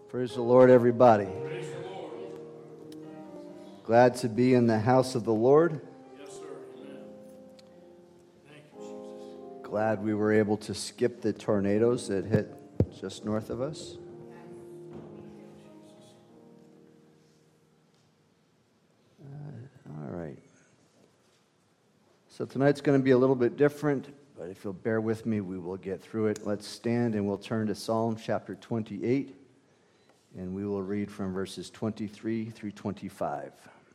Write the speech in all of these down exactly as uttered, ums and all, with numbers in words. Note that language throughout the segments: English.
Praise the Lord, everybody. Glad to be in the house of the Lord. Yes, sir. Amen. Thank you, Jesus. Glad we were able to skip the tornadoes that hit just north of us. Uh, all right. So tonight's going to be a little bit different, but if you'll bear with me, we will get through it. Let's stand and we'll turn to Psalm chapter twenty-eight, and we will read from verses twenty-three through twenty-five.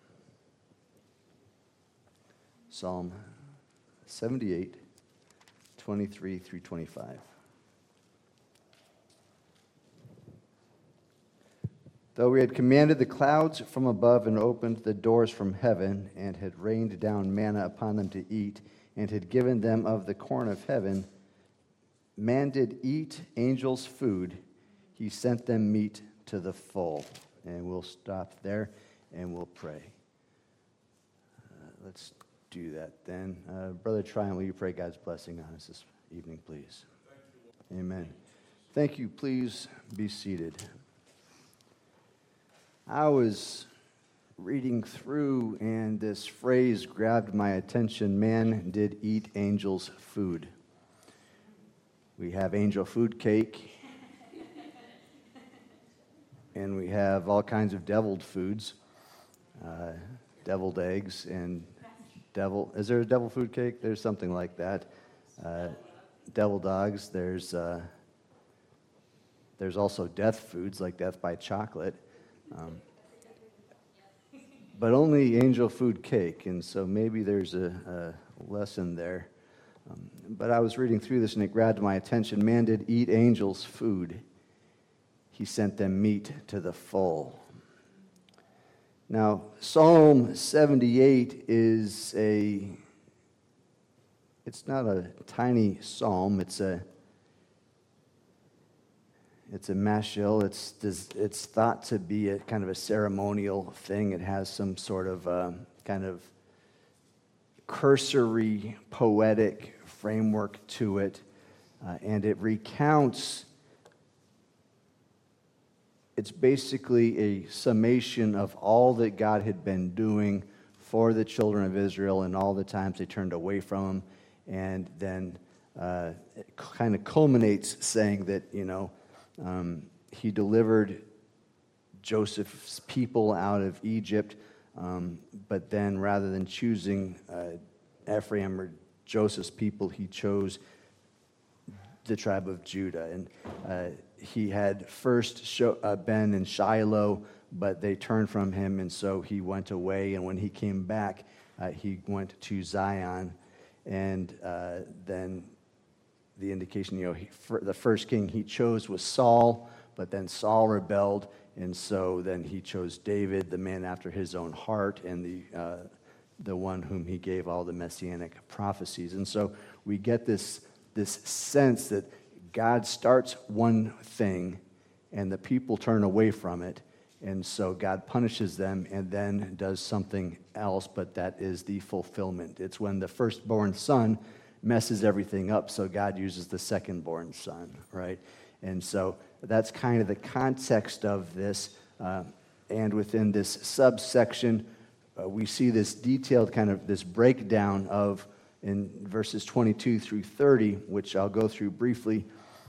Psalm seventy-eight, twenty-three through twenty-five. Though we had commanded the clouds from above and opened the doors from heaven, and had rained down manna upon them to eat, and had given them of the corn of heaven, man did eat angels' food, he sent them meat to the full. And we'll stop there and we'll pray. Uh, let's do that then. Uh, Brother Tryon, will you pray God's blessing on us this evening, please? Thank you. Amen. Thank you. Please be seated. I was reading through, and this phrase grabbed my attention: man did eat angels' food. We have angel food cake, and we have all kinds of deviled foods, uh, deviled eggs, and devil. Is there a devil food cake? There's something like that. Uh, devil dogs. There's uh, there's also death foods like death by chocolate. Um, but only angel food cake, and so maybe there's a, a lesson there. Um, but I was reading through this, and it grabbed my attention. Man did eat angels' food. He sent them meat to the full. Now, Psalm seventy-eight is a, it's not a tiny psalm, it's a It's a mashal. It's it's thought to be a kind of a ceremonial thing. It has some sort of uh, kind of cursory, poetic framework to it, uh, and it recounts. It's basically a summation of all that God had been doing for the children of Israel and all the times they turned away from Him, and then uh, it kind of culminates saying that, you know, Um, he delivered Joseph's people out of Egypt, um, but then rather than choosing uh, Ephraim or Joseph's people, he chose the tribe of Judah. And uh, he had first show, uh, been in Shiloh, but they turned from him, and so he went away. And when he came back, uh, he went to Zion, and uh, then the indication, you know, he, the first king he chose was Saul, but then Saul rebelled, and so then he chose David, the man after his own heart, and the uh, the one whom he gave all the messianic prophecies. And so we get this this sense that God starts one thing, and the people turn away from it, and so God punishes them and then does something else, but that is the fulfillment. It's when the firstborn son messes everything up, so God uses the second-born son, right? And so that's kind of the context of this. Uh, and within this subsection, uh, we see this detailed kind of this breakdown of, in verses twenty-two through thirty, which I'll go through briefly.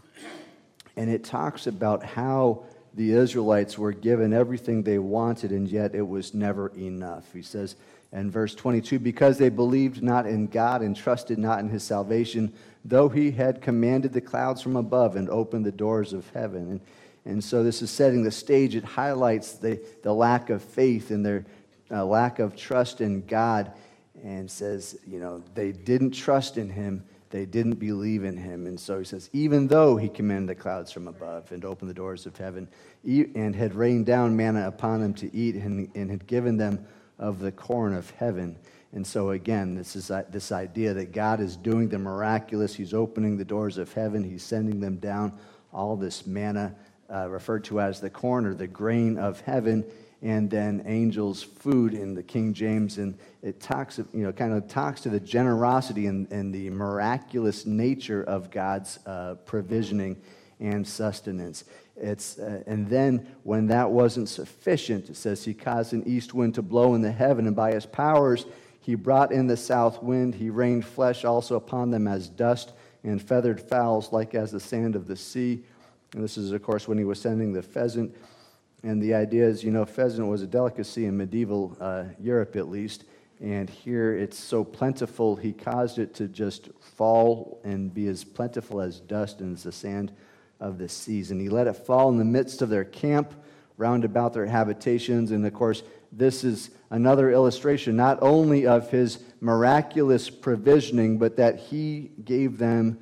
And it talks about how the Israelites were given everything they wanted, and yet it was never enough. He says, and verse twenty-two, because they believed not in God and trusted not in His salvation, though He had commanded the clouds from above and opened the doors of heaven. And, and so this is setting the stage. It highlights the, the lack of faith and their uh, lack of trust in God, and says, you know, they didn't trust in Him. They didn't believe in Him. And so he says, even though He commanded the clouds from above and opened the doors of heaven and had rained down manna upon them to eat, and, and had given them of the corn of heaven. And so again, this is uh, this idea that God is doing the miraculous. He's opening the doors of heaven. He's sending them down all this manna, uh, referred to as the corn or the grain of heaven, and then angels' food in the King James. And it talks, you know, kind of talks to the generosity and, and the miraculous nature of God's uh, provisioning and sustenance. It's, uh, and then when that wasn't sufficient, it says he caused an east wind to blow in the heaven, and by his powers he brought in the south wind. He rained flesh also upon them as dust, and feathered fowls like as the sand of the sea. And this is, of course, when he was sending the pheasant. And the idea is, you know, pheasant was a delicacy in medieval uh, Europe at least. And here it's so plentiful, he caused it to just fall and be as plentiful as dust and as the sand of the seas. And he let it fall in the midst of their camp, round about their habitations. And of course, this is another illustration not only of his miraculous provisioning, but that he gave them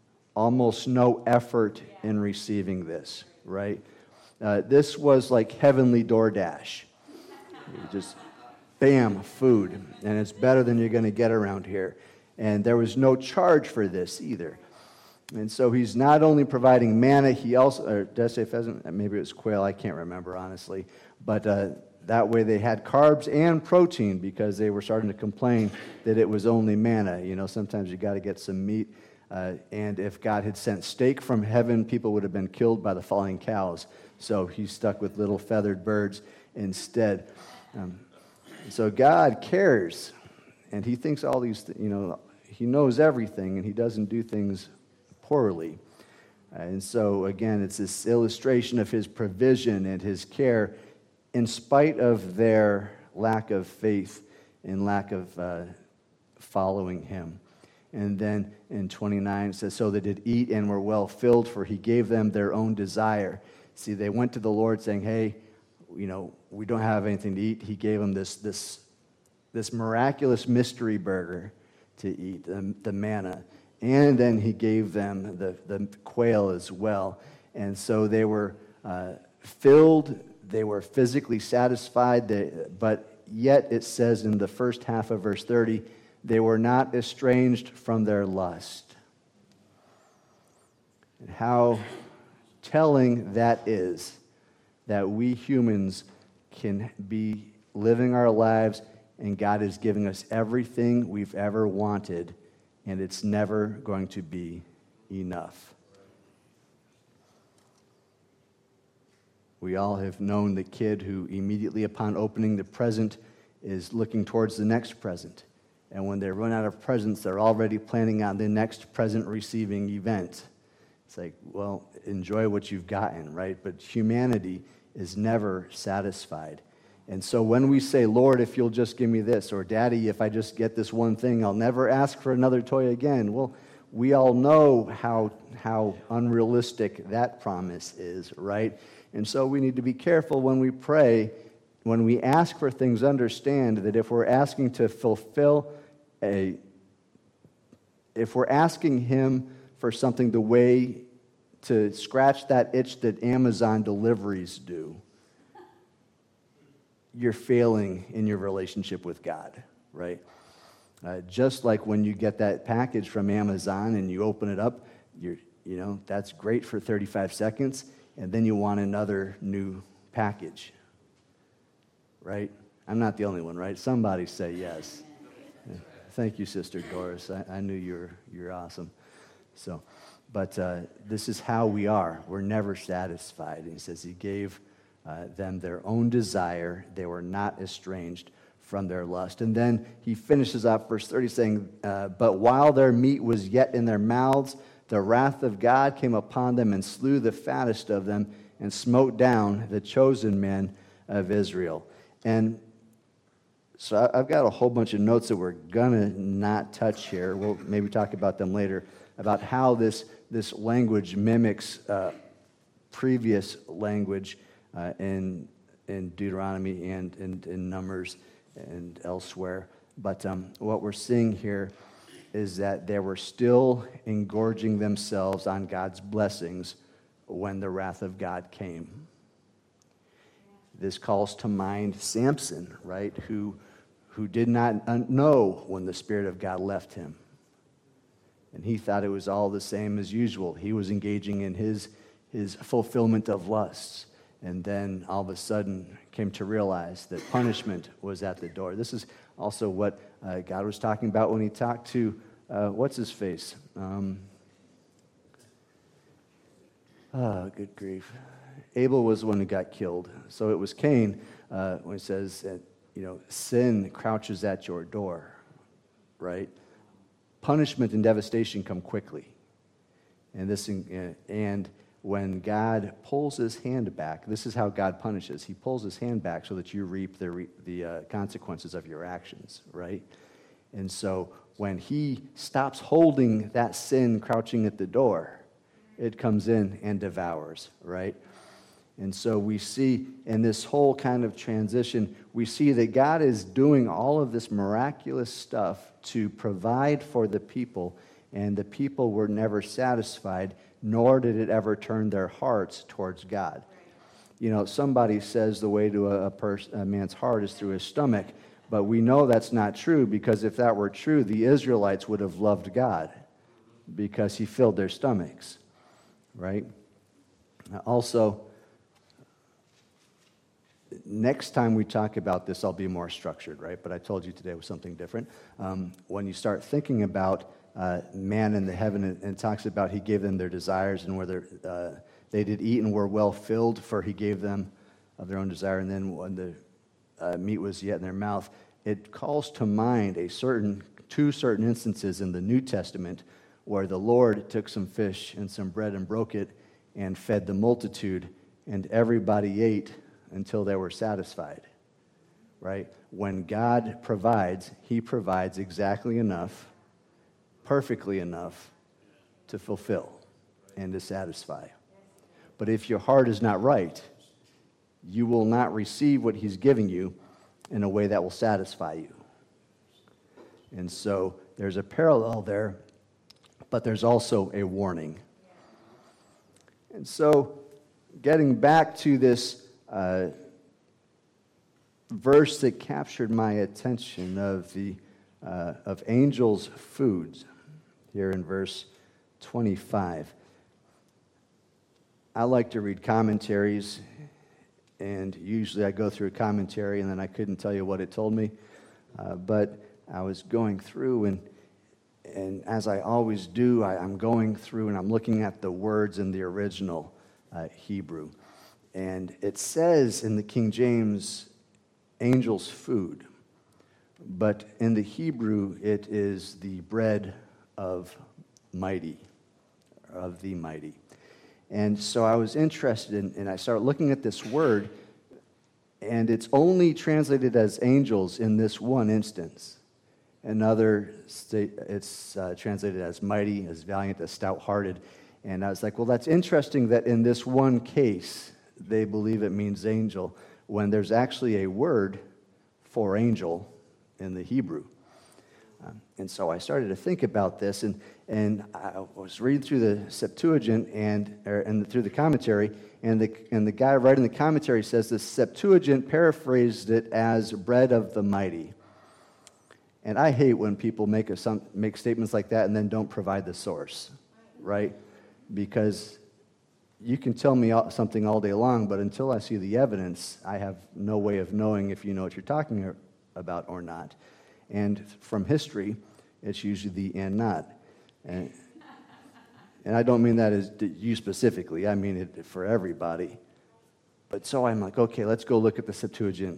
almost no effort in receiving this, right? Uh, this was like heavenly DoorDash. You just, bam, food. And it's better than you're going to get around here. And there was no charge for this either. And so he's not only providing manna, he also, or did I say pheasant? Maybe it was quail, I can't remember honestly. But uh, that way they had carbs and protein because they were starting to complain that it was only manna. You know, sometimes you got to get some meat. Uh, and if God had sent steak from heaven, people would have been killed by the falling cows. So he's stuck with little feathered birds instead. Um, so God cares, and he thinks all these, you know, he knows everything, and he doesn't do things poorly. And so, again, it's this illustration of his provision and his care in spite of their lack of faith and lack of uh, following him. And then in twenty-nine it says, so they did eat and were well filled, for he gave them their own desire. See, they went to the Lord saying, hey, you know, we don't have anything to eat. He gave them this this this miraculous mystery burger to eat, the, the manna. And then he gave them the, the quail as well. And so they were uh, filled, they were physically satisfied, they, but yet it says in the first half of verse thirty, they were not estranged from their lust. And how telling that is, that we humans can be living our lives and God is giving us everything we've ever wanted, and it's never going to be enough. We all have known the kid who immediately upon opening the present is looking towards the next present. And when they run out of presents, they're already planning on the next present receiving event. It's like, well, enjoy what you've gotten, right? But humanity is never satisfied. And so when we say, Lord, if you'll just give me this, or Daddy, if I just get this one thing, I'll never ask for another toy again. Well, we all know how, how unrealistic that promise is, right? And so we need to be careful when we pray, when we ask for things, understand that if we're asking to fulfill a, if we're asking him for something the way to scratch that itch that Amazon deliveries do, you're failing in your relationship with God, right? Uh, just like when you get that package from Amazon and you open it up, you're, you know, that's great for thirty-five seconds, and then you want another new package, right? I'm not the only one, right? Somebody say yes. Thank you, Sister Doris. I, I knew you were, you're awesome. So, but uh, this is how we are. We're never satisfied. And he says he gave uh, them their own desire. They were not estranged from their lust. And then he finishes off verse thirty saying, uh, but while their meat was yet in their mouths, the wrath of God came upon them and slew the fattest of them and smote down the chosen men of Israel. And so I've got a whole bunch of notes that we're going to not touch here. We'll maybe talk about them later, about how this, this language mimics uh, previous language uh, in, in Deuteronomy and in, in Numbers and elsewhere. But um, what we're seeing here is that they were still engorging themselves on God's blessings when the wrath of God came. This calls to mind Samson, right, who, who did not know when the Spirit of God left him. And he thought it was all the same as usual. He was engaging in his, his fulfillment of lusts. And then all of a sudden came to realize that punishment was at the door. This is also what uh, God was talking about when he talked to, uh, what's his face? Um, oh, good grief. Abel was the one who got killed. So it was Cain uh, when it says, that, you know, sin crouches at your door, right? Punishment and devastation come quickly. And this, and when God pulls his hand back, this is how God punishes. He pulls his hand back so that you reap the, re, the uh, consequences of your actions, right? And so when he stops holding that sin crouching at the door, it comes in and devours, right? And so we see in this whole kind of transition, we see that God is doing all of this miraculous stuff to provide for the people, and the people were never satisfied, nor did it ever turn their hearts towards God. You know, somebody says the way to a, a, pers- a man's heart is through his stomach, but we know that's not true, because if that were true, the Israelites would have loved God because he filled their stomachs, right? Also, next time we talk about this, I'll be more structured, right? But I told you today was something different. Um, when you start thinking about uh, man in the heaven, it, it talks about he gave them their desires, and whether uh, they did eat and were well filled, for he gave them of their own desire. And then when the uh, meat was yet in their mouth, it calls to mind a certain two certain instances in the New Testament where the Lord took some fish and some bread and broke it and fed the multitude, and everybody ate until they were satisfied, right? When God provides, he provides exactly enough, perfectly enough to fulfill and to satisfy. But if your heart is not right, you will not receive what he's giving you in a way that will satisfy you. And so there's a parallel there, but there's also a warning. And so getting back to this Uh, verse that captured my attention of the uh, of angels' foods here in verse twenty-five. I like to read commentaries, and usually I go through a commentary and then I couldn't tell you what it told me, uh, but I was going through, and and as I always do, I, I'm going through and I'm looking at the words in the original uh, Hebrew. And it says in the King James, angel's food. But in the Hebrew, it is the bread of mighty, of the mighty. And so I was interested in, and I started looking at this word, and it's only translated as angels in this one instance. Another, state, it's uh, translated as mighty, as valiant, as stout-hearted. And I was like, well, that's interesting that in this one case, they believe it means angel, when there's actually a word for angel in the Hebrew. Um, and so I started to think about this, and, and I was reading through the Septuagint and, or, and through the commentary, and the, and the guy writing the commentary says the Septuagint paraphrased it as bread of the mighty. And I hate when people make, a, some, make statements like that and then don't provide the source, right? Because you can tell me something all day long, but until I see the evidence, I have no way of knowing if you know what you're talking about or not. And from history, it's usually the and not. And, and I don't mean that as you specifically. I mean it for everybody. But so I'm like, okay, let's go look at the Septuagint.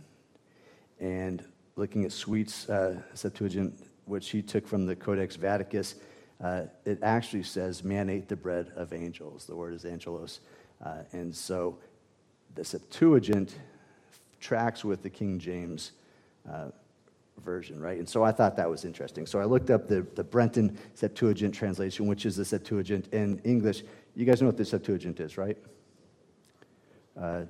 And looking at Sweet's uh, Septuagint, which he took from the Codex Vaticanus, Uh, it actually says, man ate the bread of angels. The word is angelos. Uh, and so the Septuagint tracks with the King James uh, version, right? And so I thought that was interesting. So I looked up the, the Brenton Septuagint translation, which is the Septuagint in English. You guys know what the Septuagint is, right? Uh,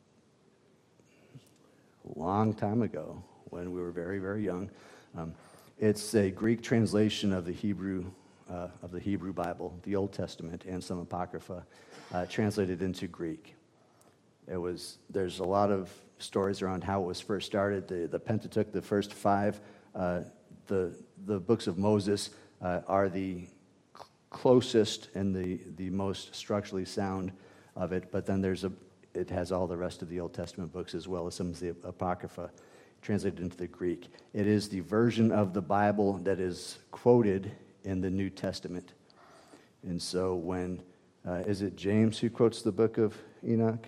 a long time ago, when we were very, very young. Um, it's a Greek translation of the Hebrew Uh, of the Hebrew Bible, the Old Testament, and some Apocrypha, uh, translated into Greek. It was, there's a lot of stories around how it was first started. The, the Pentateuch, the first five, uh, the, the books of Moses uh, are the cl- closest and the, the most structurally sound of it, but then there's a, it has all the rest of the Old Testament books as well as some of the Apocrypha translated into the Greek. It is the version of the Bible that is quoted in the New Testament. And so when, uh, is it James who quotes the book of, Enoch?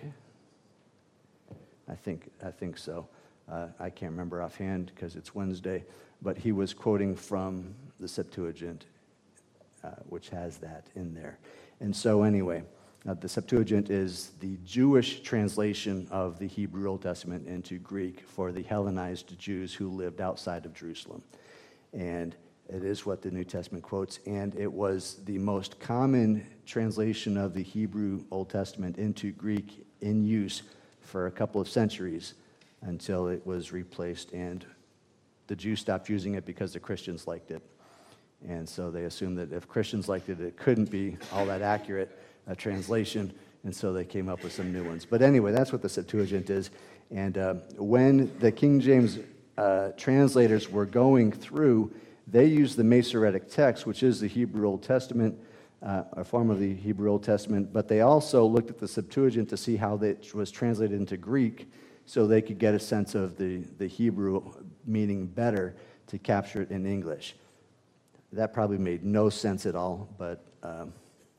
I think, I think so. Uh, I can't remember offhand because it's Wednesday, but he was quoting from the Septuagint, uh, which has that in there. And so anyway, uh, the Septuagint is the Jewish translation of the Hebrew Old Testament into Greek for the Hellenized Jews who lived outside of Jerusalem. And it is what the New Testament quotes, and it was the most common translation of the Hebrew Old Testament into Greek in use for a couple of centuries until it was replaced, and the Jews stopped using it because the Christians liked it. And so they assumed that if Christians liked it, it couldn't be all that accurate a translation, and so they came up with some new ones. But anyway, that's what the Septuagint is. And uh, when the King James uh, translators were going through, they used the Masoretic text, which is the Hebrew Old Testament, uh, a form of the Hebrew Old Testament, but they also looked at the Septuagint to see how it was translated into Greek so they could get a sense of the, the Hebrew meaning better to capture it in English. That probably made no sense at all, but um,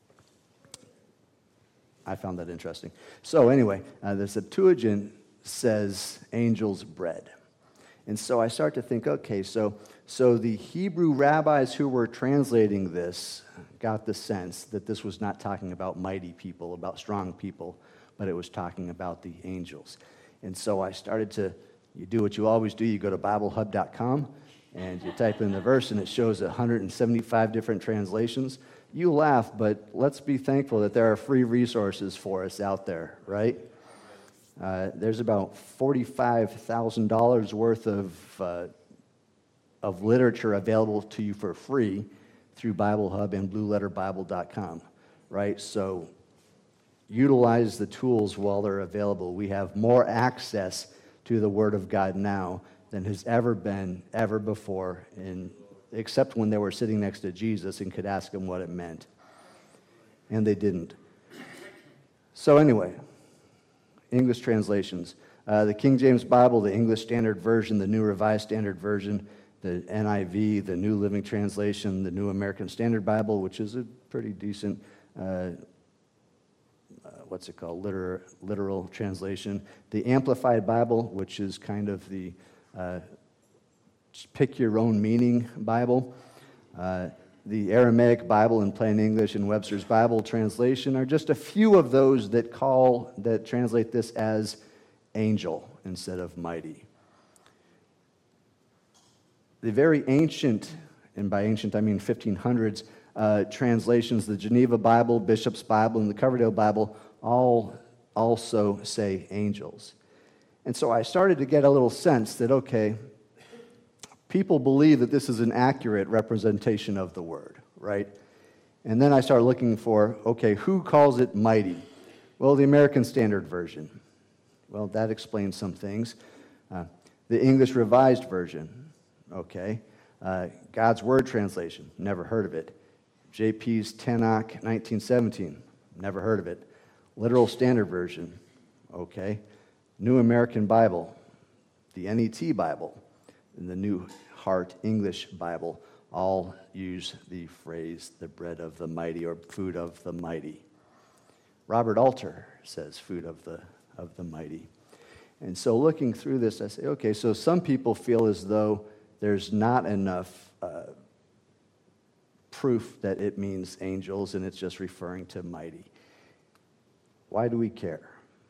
I found that interesting. So anyway, uh, the Septuagint says angel's bread. And so I start to think, okay, so so the Hebrew rabbis who were translating this got the sense that this was not talking about mighty people, about strong people, but it was talking about the angels. And so I started to, you do what you always do, you go to Bible Hub dot com, and you type in the verse, and it shows one hundred seventy-five different translations. You laugh, but let's be thankful that there are free resources for us out there, right? Uh, there's about forty-five thousand dollars worth of uh, of literature available to you for free through Bible Hub and blue letter bible dot com, right? So utilize the tools while they're available. We have more access to the Word of God now than has ever been, ever before, in, except when they were sitting next to Jesus and could ask him what it meant. And they didn't. So anyway, English translations. Uh, the King James Bible, the English Standard Version, the New Revised Standard Version, the N I V, the New Living Translation, the New American Standard Bible, which is a pretty decent, uh, uh, what's it called, literal, literal translation. The Amplified Bible, which is kind of the uh, pick your own meaning Bible. Uh, the Aramaic Bible in plain English and Webster's Bible translation are just a few of those that call, that translate this as angel instead of mighty. The very ancient, and by ancient I mean fifteen hundreds, uh, translations, the Geneva Bible, Bishop's Bible, and the Coverdale Bible, all also say angels. And so I started to get a little sense that, okay, people believe that this is an accurate representation of the word, right? And then I started looking for, okay, who calls it mighty? Well, the American Standard Version. Well, that explains some things. Uh, the English Revised Version. Okay. Uh, God's Word Translation, never heard of it. J P's Tanakh nineteen seventeen, never heard of it. Literal Standard Version, okay. New American Bible, the N E T Bible, and the New Heart English Bible all use the phrase, the bread of the mighty, or food of the mighty. Robert Alter says food of the, of the mighty. And so looking through this, I say, okay, so some people feel as though there's not enough uh, proof that it means angels and it's just referring to mighty. Why do we care?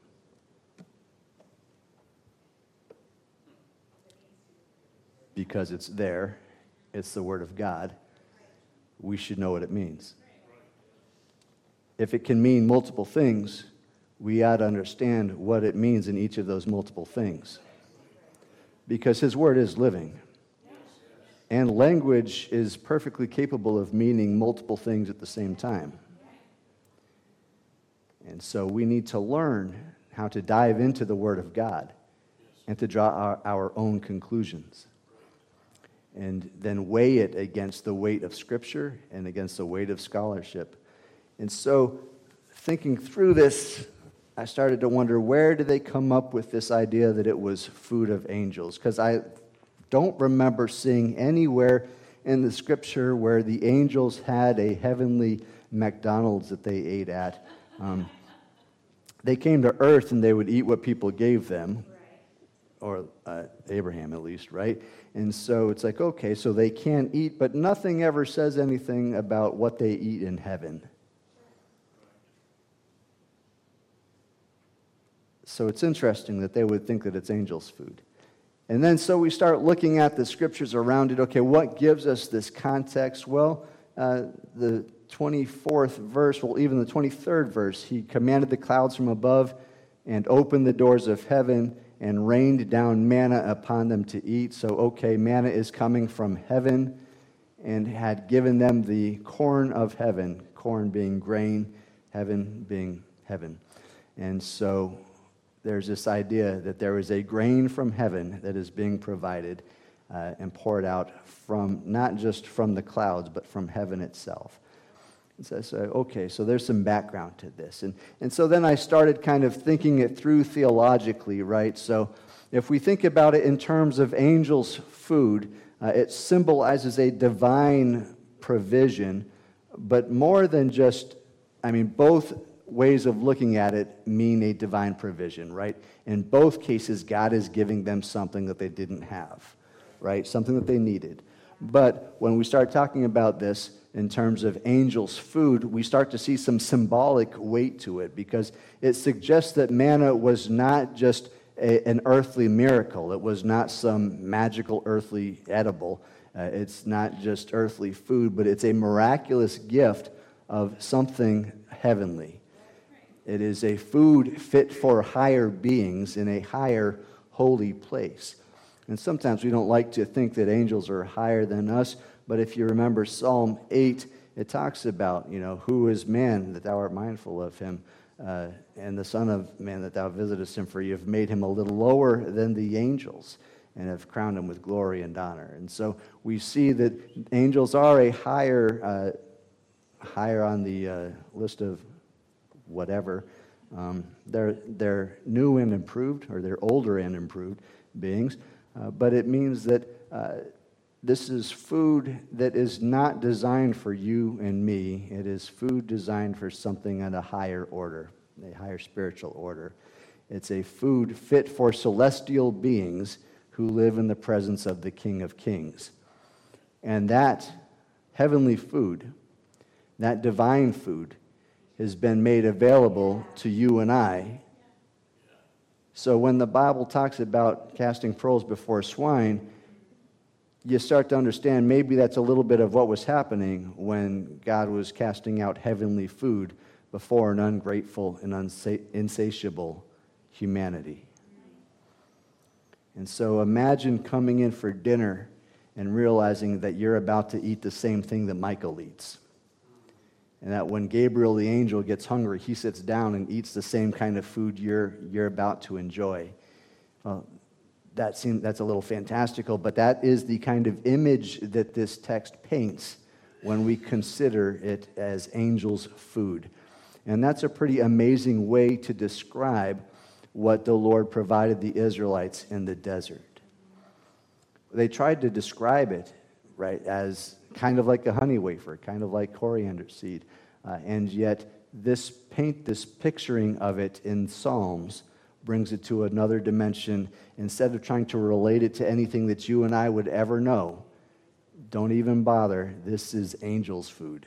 Because it's there. It's the Word of God. We should know what it means. If it can mean multiple things, we ought to understand what it means in each of those multiple things. Because His Word is living. And language is perfectly capable of meaning multiple things at the same time. And so we need to learn how to dive into the Word of God and to draw our, our own conclusions. And then weigh it against the weight of Scripture and against the weight of scholarship. And so, thinking through this, I started to wonder, where did they come up with this idea that it was food of angels? Because I don't remember seeing anywhere in the Scripture where the angels had a heavenly McDonald's that they ate at. Um, they came to earth and they would eat what people gave them, or uh, Abraham at least, right? And so it's like, okay, so they can eat, but nothing ever says anything about what they eat in heaven. So it's interesting that they would think that it's angels' food. And then so we start looking at the scriptures around it. Okay, what gives us this context? Well, uh, the twenty-fourth verse, well, even the twenty-third verse, he commanded the clouds from above and opened the doors of heaven and rained down manna upon them to eat. So, okay, manna is coming from heaven, and had given them the corn of heaven, corn being grain, heaven being heaven. And so there's this idea that there is a grain from heaven that is being provided uh, and poured out from, not just from the clouds, but from heaven itself. And so I say, okay, so there's some background to this. And, and so then I started kind of thinking it through theologically, right? So if we think about it in terms of angels' food, uh, it symbolizes a divine provision, but more than just, I mean, both ways of looking at it mean a divine provision, right? In both cases, God is giving them something that they didn't have, right? Something that they needed. But when we start talking about this in terms of angels' food, we start to see some symbolic weight to it, because it suggests that manna was not just a, an earthly miracle. It was not some magical earthly edible. Uh, it's not just earthly food, but it's a miraculous gift of something heavenly. It is a food fit for higher beings in a higher holy place. And sometimes we don't like to think that angels are higher than us, but if you remember Psalm eight, it talks about, you know, who is man that thou art mindful of him, uh, and the son of man that thou visitest him, for you have made him a little lower than the angels and have crowned him with glory and honor. And so we see that angels are a higher, uh, higher on the uh, list of whatever. Um, they're, they're new and improved, or they're older and improved beings, uh, but it means that uh, this is food that is not designed for you and me. It is food designed for something at a higher order, a higher spiritual order. It's a food fit for celestial beings who live in the presence of the King of Kings. And that heavenly food, that divine food, has been made available to you and I. So when the Bible talks about casting pearls before swine, you start to understand maybe that's a little bit of what was happening when God was casting out heavenly food before an ungrateful and unsa- insatiable humanity. And so imagine coming in for dinner and realizing that you're about to eat the same thing that Michael eats. And that when Gabriel the angel gets hungry, he sits down and eats the same kind of food you're, you're about to enjoy. Well, that seems, that's a little fantastical, but that is the kind of image that this text paints when we consider it as angels' food. And that's a pretty amazing way to describe what the Lord provided the Israelites in the desert. They tried to describe it, right, as kind of like a honey wafer, kind of like coriander seed. Uh, and yet this paint, this picturing of it in Psalms brings it to another dimension. Instead of trying to relate it to anything that you and I would ever know, don't even bother. This is angels' food.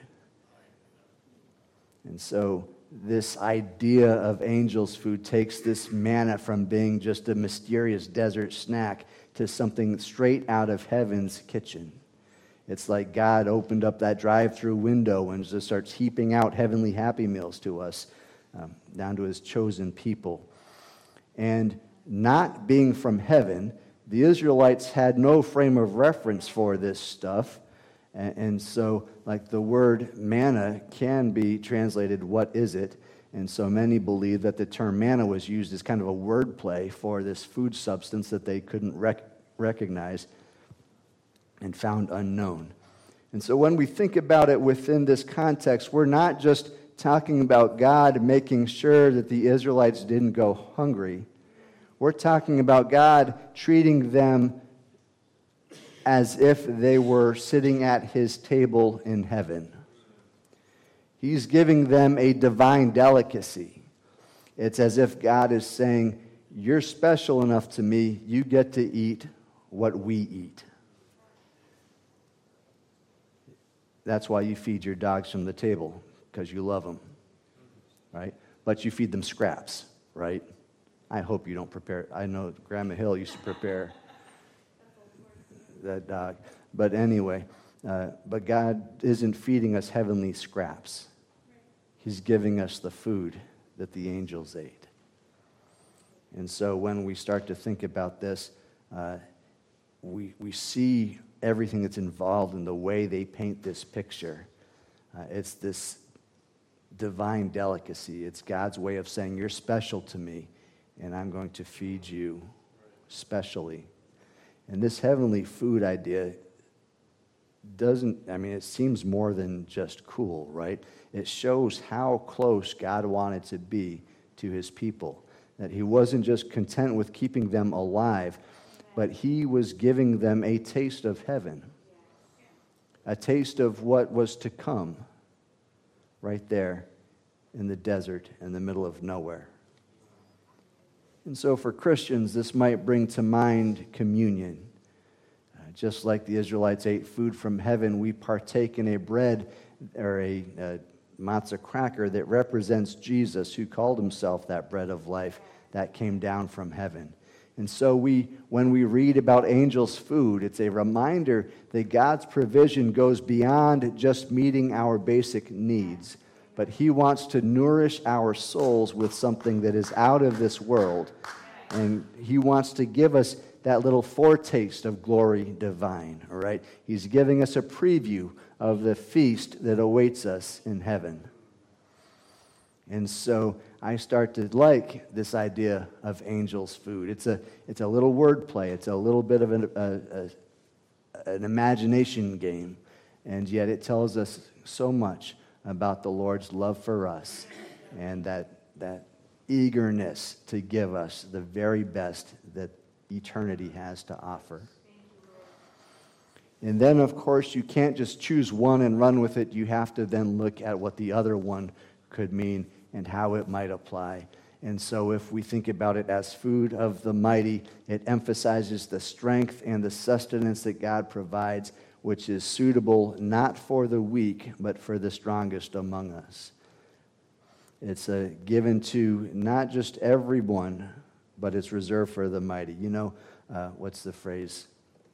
And so this idea of angels' food takes this manna from being just a mysterious desert snack to something straight out of heaven's kitchen. It's like God opened up that drive-through window and just starts heaping out heavenly Happy Meals to us, um, down to his chosen people. And not being from heaven, the Israelites had no frame of reference for this stuff. And, and so, like, the word manna can be translated, what is it? And so many believe that the term manna was used as kind of a wordplay for this food substance that they couldn't rec- recognize and found unknown. And so when we think about it within this context, we're not just talking about God making sure that the Israelites didn't go hungry. We're talking about God treating them as if they were sitting at his table in heaven. He's giving them a divine delicacy. It's as if God is saying, you're special enough to me, you get to eat what we eat. That's why you feed your dogs from the table, because you love them, right? But you feed them scraps, right? I hope you don't prepare. I know Grandma Hill used to prepare that dog. But anyway, uh, but God isn't feeding us heavenly scraps. He's giving us the food that the angels ate. And so when we start to think about this, uh, we, we see everything that's involved in the way they paint this picture. Uh, it's this divine delicacy. It's God's way of saying, you're special to me, and I'm going to feed you specially. And this heavenly food idea doesn't, I mean, it seems more than just cool, right? It shows how close God wanted to be to his people. That he wasn't just content with keeping them alive, but he was giving them a taste of heaven. A taste of what was to come right there in the desert in the middle of nowhere. And so for Christians, this might bring to mind communion. Uh, just like the Israelites ate food from heaven, we partake in a bread or a, a matzah cracker that represents Jesus, who called himself that bread of life that came down from heaven. And so we, when we read about angels' food, it's a reminder that God's provision goes beyond just meeting our basic needs, but he wants to nourish our souls with something that is out of this world. And he wants to give us that little foretaste of glory divine, all right? He's giving us a preview of the feast that awaits us in heaven. And so I start to like this idea of angels' food. It's a, it's a little wordplay. It's a little bit of an, a, a, an imagination game. And yet it tells us so much about the Lord's love for us and that, that eagerness to give us the very best that eternity has to offer. And then, of course, you can't just choose one and run with it. You have to then look at what the other one could mean and how it might apply. And so if we think about it as food of the mighty, it emphasizes the strength and the sustenance that God provides, which is suitable not for the weak, but for the strongest among us. It's uh, given to not just everyone, but it's reserved for the mighty. You know, uh, what's the phrase?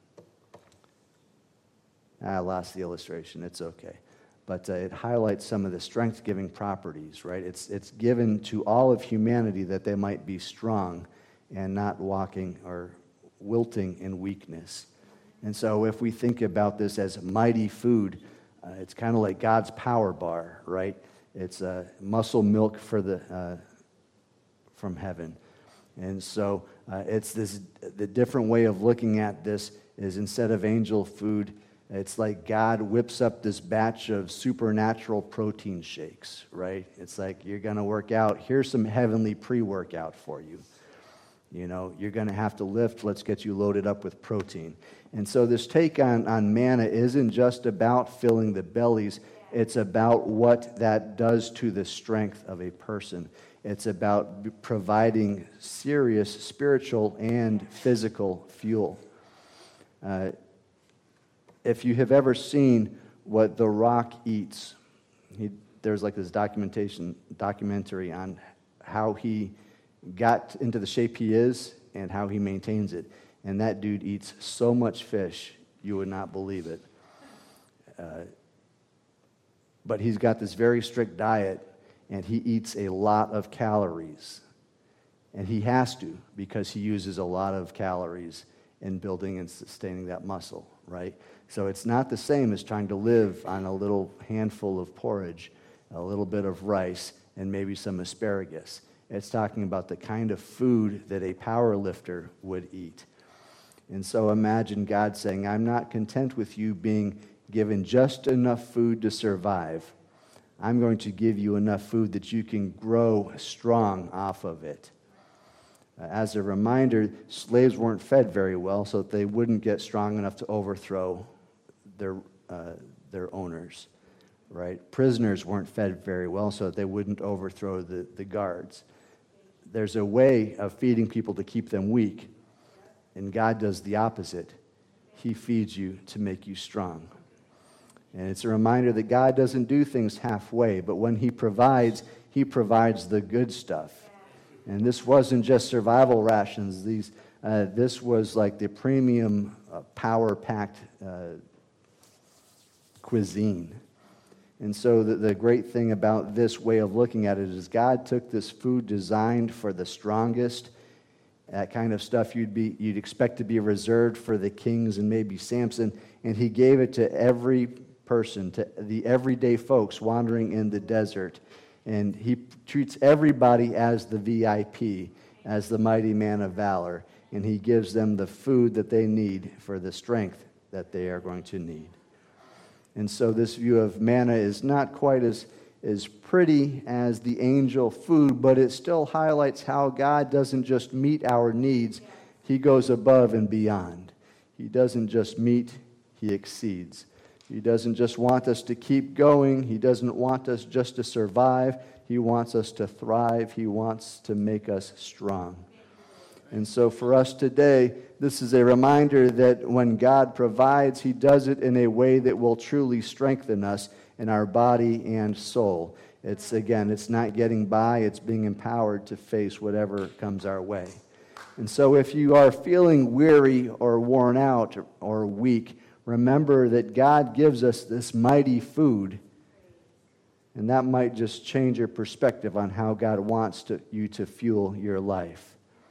I lost the illustration. It's okay. But uh, it highlights some of the strength-giving properties, right? It's, it's given to all of humanity that they might be strong and not walking or wilting in weakness. And so if we think about this as mighty food, uh, it's kind of like God's power bar, right? It's uh, muscle milk for the uh, from heaven. And so uh, it's this, the different way of looking at this is instead of angel food, it's like God whips up this batch of supernatural protein shakes, right? It's like, you're going to work out. Here's some heavenly pre-workout for you. You know, you're going to have to lift. Let's get you loaded up with protein. And so this take on, on manna isn't just about filling the bellies. It's about what that does to the strength of a person. It's about providing serious spiritual and physical fuel. Uh, If you have ever seen what The Rock eats, he, there's like this documentation documentary on how he got into the shape he is and how he maintains it. And that dude eats so much fish, you would not believe it. Uh, but he's got this very strict diet, and he eats a lot of calories. And he has to, because he uses a lot of calories in building and sustaining that muscle, right? So it's not the same as trying to live on a little handful of porridge, a little bit of rice, and maybe some asparagus. It's talking about the kind of food that a power lifter would eat. And so imagine God saying, I'm not content with you being given just enough food to survive. I'm going to give you enough food that you can grow strong off of it. As a reminder, slaves weren't fed very well, so that they wouldn't get strong enough to overthrow their uh, their owners, right? Prisoners weren't fed very well, so that they wouldn't overthrow the, the guards. there's a way of feeding people to keep them weak, and God does the opposite. He feeds you to make you strong. And it's a reminder that God doesn't do things halfway, but when He provides, He provides the good stuff. And this wasn't just survival rations. These, uh, this was like the premium, uh, power-packed uh, cuisine. And so the, the great thing about this way of looking at it is God took this food designed for the strongest, that kind of stuff you'd be you'd expect to be reserved for the kings and maybe Samson, and He gave it to every person, to the everyday folks wandering in the desert. And He treats everybody as the V I P, as the mighty man of valor, and He gives them the food that they need for the strength that they are going to need. And so this view of manna is not quite as, as pretty as the angel food, but it still highlights how God doesn't just meet our needs, He goes above and beyond. He doesn't just meet, He exceeds. He doesn't just want us to keep going. He doesn't want us just to survive. He wants us to thrive. He wants to make us strong. And so for us today, this is a reminder that when God provides, He does it in a way that will truly strengthen us in our body and soul. It's, again, it's not getting by, it's being empowered to face whatever comes our way. And so if you are feeling weary or worn out or weak, remember that God gives us this mighty food, and that might just change your perspective on how God wants to, you to fuel your life.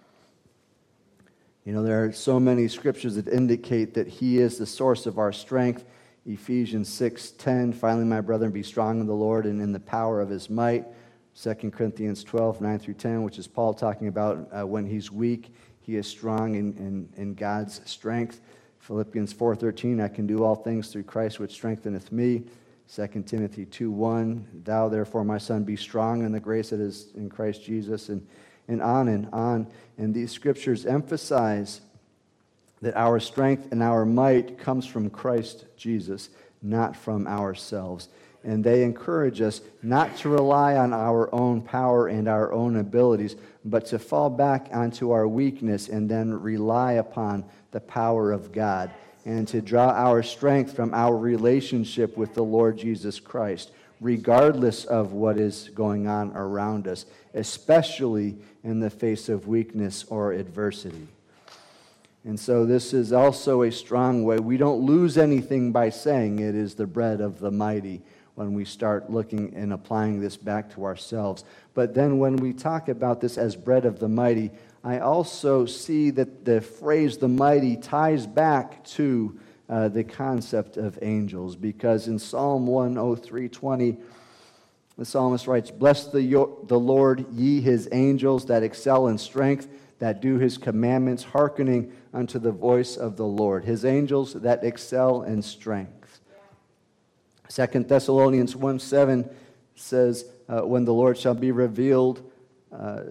You know, there are so many scriptures that indicate that He is the source of our strength. Ephesians six ten, finally, my brethren, be strong in the Lord and in the power of His might. Second Corinthians twelve, nine through ten, which is Paul talking about uh, when he's weak, he is strong in, in, in God's strength. Philippians four thirteen, I can do all things through Christ which strengtheneth me. Second Timothy two one, thou therefore, my son, be strong in the grace that is in Christ Jesus, and, and on and on. And these scriptures emphasize that our strength and our might comes from Christ Jesus, not from ourselves. And they encourage us not to rely on our own power and our own abilities, but to fall back onto our weakness and then rely upon the power of God, and to draw our strength from our relationship with the Lord Jesus Christ, regardless of what is going on around us, especially in the face of weakness or adversity. And so this is also a strong way. We don't lose anything by saying it is the bread of the mighty when we start looking and applying this back to ourselves. But then when we talk about this as bread of the mighty, I also see that the phrase the mighty ties back to uh, the concept of angels, because in Psalm one oh three twenty, the psalmist writes, bless the, the Lord, ye His angels that excel in strength, that do His commandments, hearkening unto the voice of the Lord. His angels that excel in strength. Second Thessalonians one seven says, uh, when the Lord shall be revealed uh,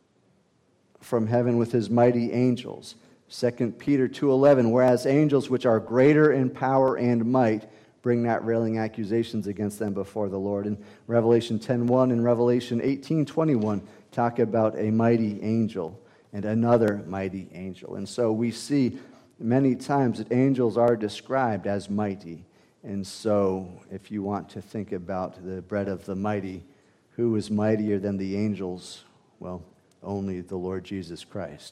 from heaven with His mighty angels. Second Peter two eleven, whereas angels which are greater in power and might bring not railing accusations against them before the Lord. And Revelation ten one and Revelation eighteen twenty-one talk about a mighty angel and another mighty angel. And so we see many times that angels are described as mighty. And so if you want to think about the bread of the mighty, who is mightier than the angels? Well, only the Lord Jesus Christ.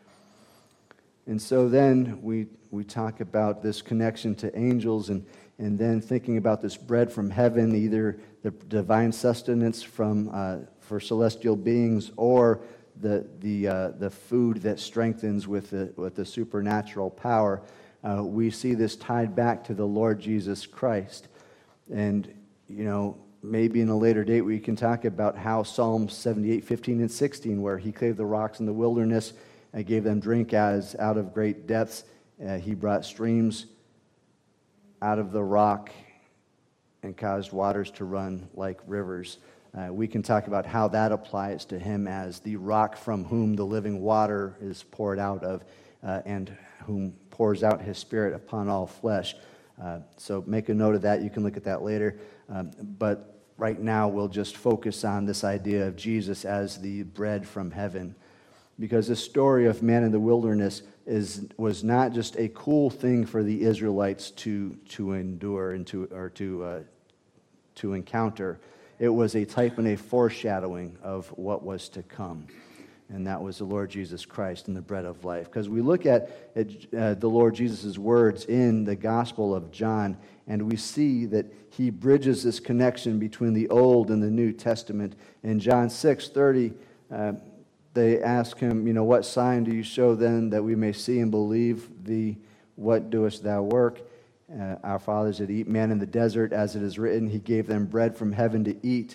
And so then we we talk about this connection to angels, and, and then thinking about this bread from heaven, either the divine sustenance from uh, for celestial beings, or the the uh, the food that strengthens with the with the supernatural power. Uh, we see this tied back to the Lord Jesus Christ. And you know, maybe in a later date we can talk about how Psalm seventy-eight, fifteen and sixteen, where He clave the rocks in the wilderness, and gave them drink as out of great depths. Uh, he brought streams out of the rock and caused waters to run like rivers. Uh, we can talk about how that applies to Him as the rock from whom the living water is poured out of, uh, and whom pours out His Spirit upon all flesh. Uh, so make a note of that. You can look at that later. Um, but right now we'll just focus on this idea of Jesus as the bread from heaven. Because the story of man in the wilderness is was not just a cool thing for the Israelites to to endure and to or to uh, to encounter. It was a type and a foreshadowing of what was to come, and that was the Lord Jesus Christ and the bread of life. Because we look at, at uh, the Lord Jesus' words in the Gospel of John, and we see that he bridges this connection between the Old and the New Testament. In John six thirty. Uh, They ask him, you know, what sign do you show then that we may see and believe thee? What doest thou work? Uh, our fathers did eat man in the desert, as it is written, he gave them bread from heaven to eat.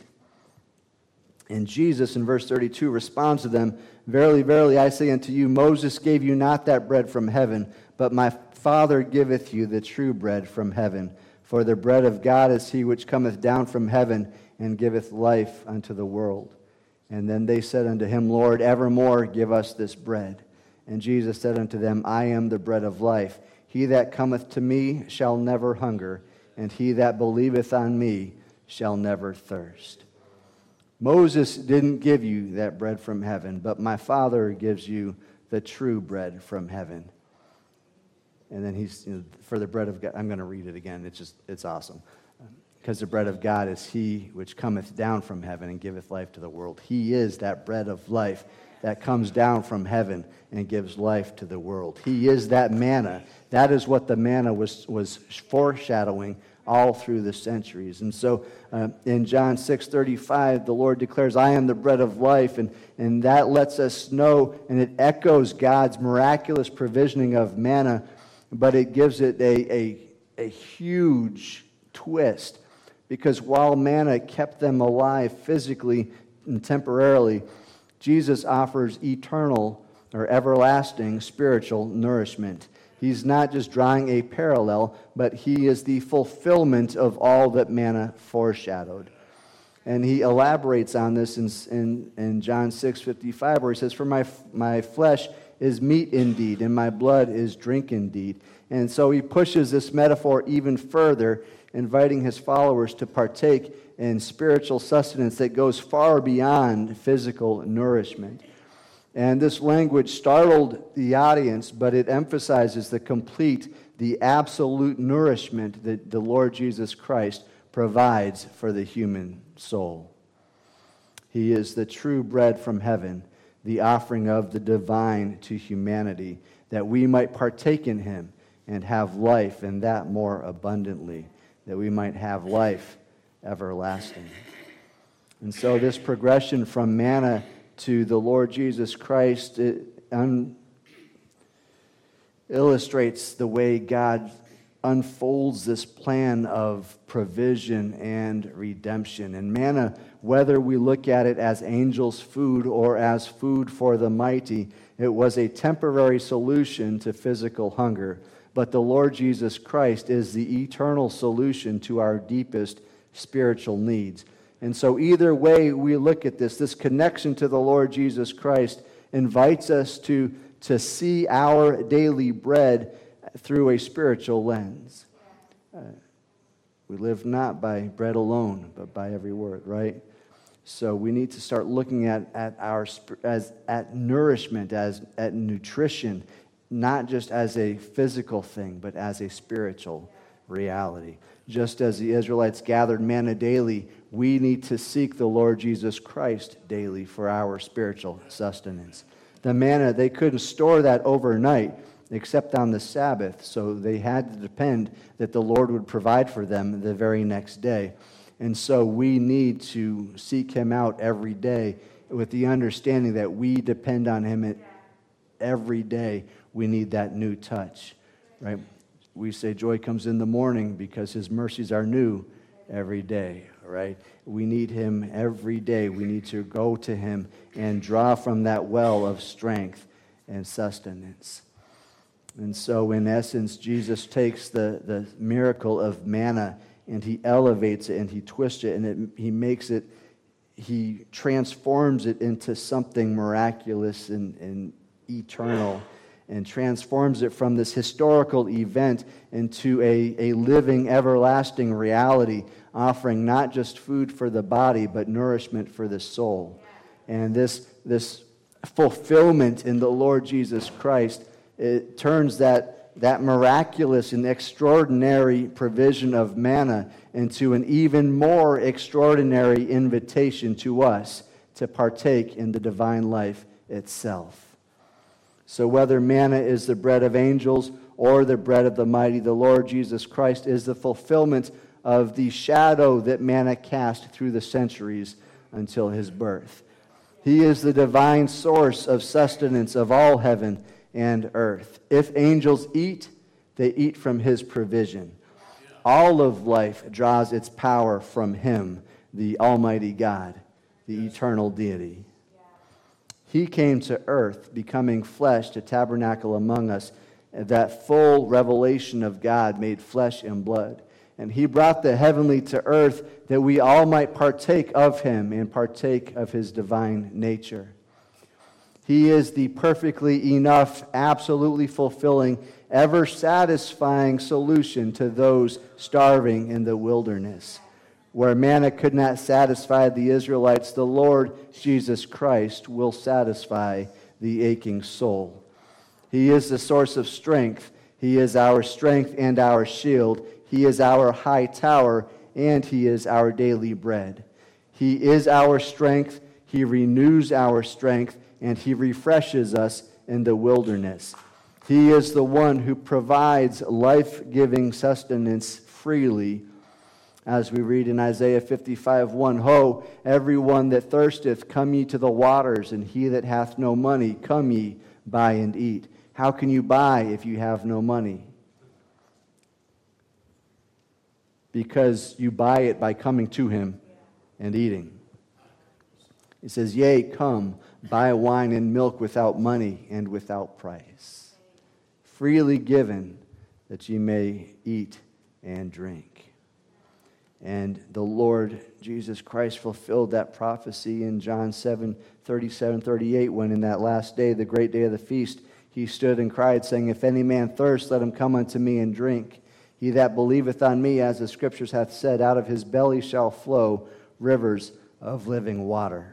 And Jesus, in verse thirty-two, responds to them, verily, verily, I say unto you, Moses gave you not that bread from heaven, but my Father giveth you the true bread from heaven. For the bread of God is he which cometh down from heaven, and giveth life unto the world. And then they said unto him, Lord, evermore give us this bread. And Jesus said unto them, I am the bread of life. He that cometh to me shall never hunger, and he that believeth on me shall never thirst. Moses didn't give you that bread from heaven, but my Father gives you the true bread from heaven. And then he's, you know, for the bread of God, I'm going to read it again. It's just, it's awesome. Because the bread of God is he which cometh down from heaven and giveth life to the world. He is that bread of life that comes down from heaven and gives life to the world. He is that manna. That is what the manna was, was foreshadowing all through the centuries. And so uh, in John six thirty-five, the Lord declares, I am the bread of life. And, and that lets us know, and it echoes God's miraculous provisioning of manna, but it gives it a, a, a huge twist. Because while manna kept them alive physically and temporarily, Jesus offers eternal or everlasting spiritual nourishment. He's not just drawing a parallel, but he is the fulfillment of all that manna foreshadowed. And he elaborates on this in, in, in John six fifty-five, where he says, For my, my flesh is meat indeed, and my blood is drink indeed. And so he pushes this metaphor even further, inviting his followers to partake in spiritual sustenance that goes far beyond physical nourishment. And this language startled the audience, but it emphasizes the complete, the absolute nourishment that the Lord Jesus Christ provides for the human soul. He is the true bread from heaven, the offering of the divine to humanity, that we might partake in him and have life, and that more abundantly, that we might have life everlasting. And so this progression from manna to the Lord Jesus Christ, it un- illustrates the way God unfolds this plan of provision and redemption. And manna, whether we look at it as angels' food or as food for the mighty, it was a temporary solution to physical hunger. But the Lord Jesus Christ is the eternal solution to our deepest spiritual needs. And so either way we look at this, this connection to the Lord Jesus Christ invites us to, to see our daily bread through a spiritual lens. Uh, we live not by bread alone, but by every word, right? So we need to start looking at, at our as at nourishment, as at nutrition, not just as a physical thing, but as a spiritual reality. Just as the Israelites gathered manna daily, we need to seek the Lord Jesus Christ daily for our spiritual sustenance. The manna, they couldn't store that overnight except on the Sabbath, so they had to depend that the Lord would provide for them the very next day. And so we need to seek him out every day with the understanding that we depend on him every day. We need that new touch, right? We say joy comes in the morning because his mercies are new every day, right? We need him every day. We need to go to him and draw from that well of strength and sustenance. And so, in essence, Jesus takes the, the miracle of manna and he elevates it and he twists it and it, he makes it, he transforms it into something miraculous and, and eternal. and transforms it from this historical event into a, a living, everlasting reality, offering not just food for the body, but nourishment for the soul. And this, this fulfillment in the Lord Jesus Christ, it turns that, that miraculous and extraordinary provision of manna into an even more extraordinary invitation to us to partake in the divine life itself. So whether manna is the bread of angels or the bread of the mighty, the Lord Jesus Christ is the fulfillment of the shadow that manna cast through the centuries until his birth. He is the divine source of sustenance of all heaven and earth. If angels eat, they eat from his provision. All of life draws its power from him, the Almighty God, the eternal deity. He came to earth, becoming flesh to tabernacle among us, that full revelation of God made flesh and blood. And he brought the heavenly to earth that we all might partake of him and partake of his divine nature. He is the perfectly enough, absolutely fulfilling, ever-satisfying solution to those starving in the wilderness. Where manna could not satisfy the Israelites, the Lord Jesus Christ will satisfy the aching soul. He is the source of strength. He is our strength and our shield. He is our high tower, and he is our daily bread. He is our strength. He renews our strength, and he refreshes us in the wilderness. He is the one who provides life-giving sustenance freely. As we read in Isaiah fifty-five one, Ho, everyone that thirsteth, come ye to the waters, and he that hath no money, come ye, buy and eat. How can you buy if you have no money? Because you buy it by coming to him and eating. He says, yea, come, buy wine and milk without money and without price, freely given that ye may eat and drink. And the Lord Jesus Christ fulfilled that prophecy in John seven thirty-seven, thirty-eight, when in that last day, the great day of the feast, he stood and cried, saying, If any man thirst, let him come unto me and drink. He that believeth on me, as the Scriptures hath said, out of his belly shall flow rivers of living water.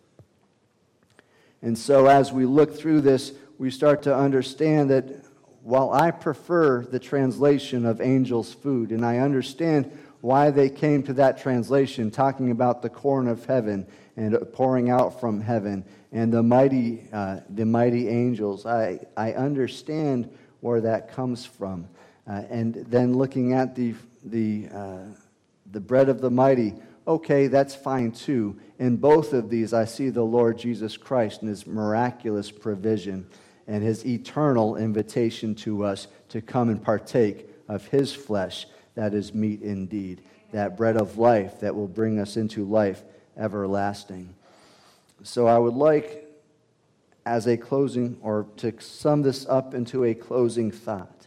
And so as we look through this, we start to understand that while I prefer the translation of angel's food, and I understand why they came to that translation, talking about the corn of heaven and pouring out from heaven and the mighty, uh, the mighty angels. I, I understand where that comes from. Uh, and then looking at the, the, uh, the bread of the mighty, okay, that's fine too. In both of these, I see the Lord Jesus Christ and his miraculous provision and his eternal invitation to us to come and partake of his flesh. That is meat indeed, that bread of life that will bring us into life everlasting. So I would like, as a closing, or to sum this up into a closing thought,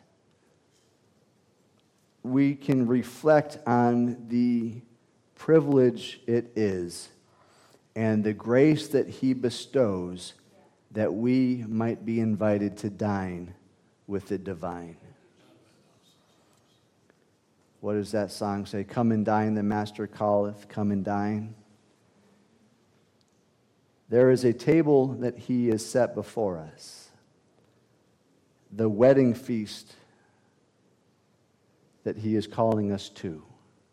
we can reflect on the privilege it is and the grace that he bestows that we might be invited to dine with the divine. What does that song say? Come and dine, the Master calleth, come and dine. There is a table that he has set before us, the wedding feast that he is calling us to.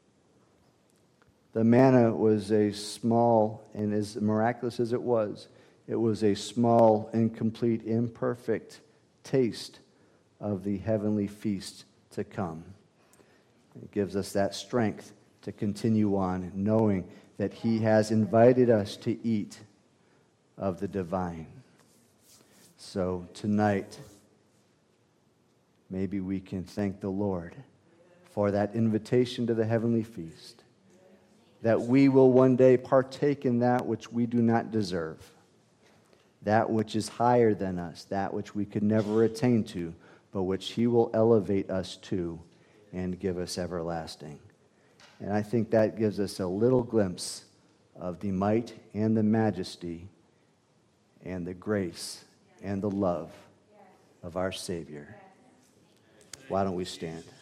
The manna was a small, and as miraculous as it was, it was a small, incomplete, imperfect taste of the heavenly feast to come. It gives us that strength to continue on, knowing that he has invited us to eat of the divine. So tonight, maybe we can thank the Lord for that invitation to the heavenly feast, that we will one day partake in that which we do not deserve, that which is higher than us, that which we could never attain to, but which he will elevate us to and give us everlasting. And I think that gives us a little glimpse of the might and the majesty and the grace and the love of our Savior. Why don't we stand?